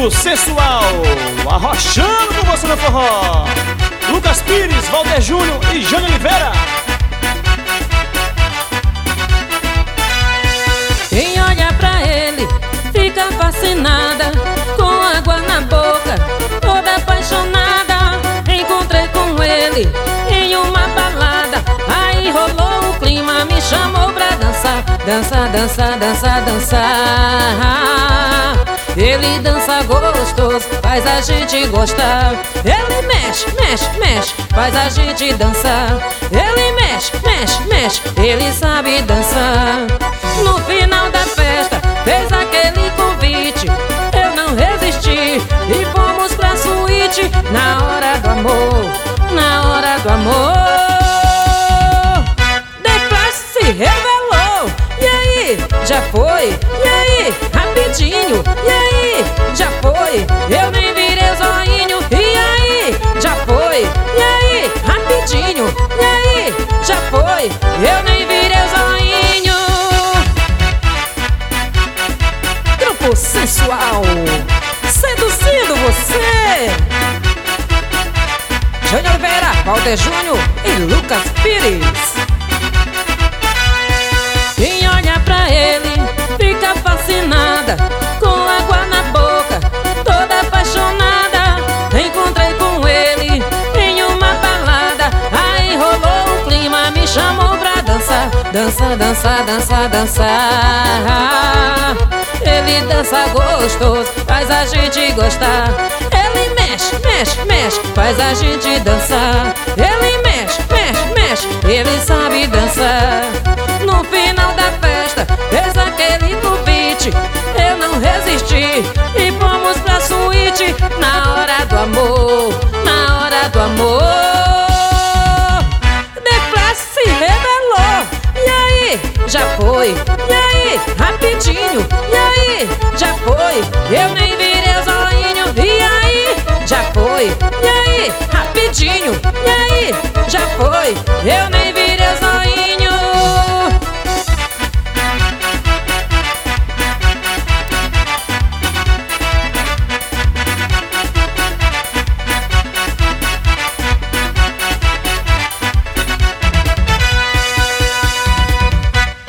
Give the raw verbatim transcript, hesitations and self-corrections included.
Grupo Sensual, arrochando com você no forró. Lucas Pires, Walter Júnior e Jânio Oliveira. Quem olha pra ele fica fascinada, com água na boca, toda apaixonada. Encontrei com ele em uma balada, aí rolou o clima, me chamou pra dançar. Dança, dança, dança, dançar. Ele dança gostoso, faz a gente gostar. Ele mexe, mexe, mexe, faz a gente dançar. Ele mexe, mexe, mexe, ele sabe dançar. No final da festa, fez aquele convite, eu não resisti e fomos pra suíte. Na hora do amor, na hora do amor, The Flash se revelou. E aí, já foi? E aí, rapidinho? E aí, já foi? Eu nem virei o zoinho. E aí, já foi? E aí, rapidinho? E aí, já foi? Eu nem virei o zoinho. Grupo Sensual, seduzindo você. Jânio Oliveira, Walter Júnior e Lucas Pires. Quem olha pra ele fica fascinada, com água na boca, toda apaixonada. Encontrei com ele em uma balada, aí rolou o clima, me chamou pra dançar. Dança, dança, dança, dançar. Ele dança gostoso, faz a gente gostar. Ele mexe, mexe, mexe, faz a gente dançar. Ele mexe, mexe, mexe, ele sabe dançar. No final da festa, fez aquele convite, eu não resisti e fomos pra suíte. Na hora do amor, na hora do amor, The Flash se revelou. E aí, já foi? E aí, rapidinho? E aí, já foi? Eu nem virei o zoinho. E aí, já foi? E aí, rapidinho? E aí, já foi? Eu nem